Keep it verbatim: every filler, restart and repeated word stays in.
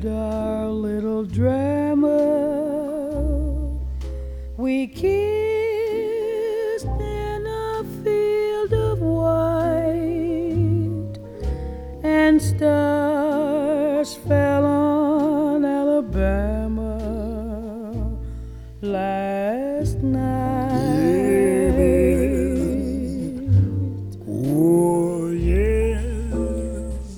lived our little drama. We kissed in a field of white, and stars fell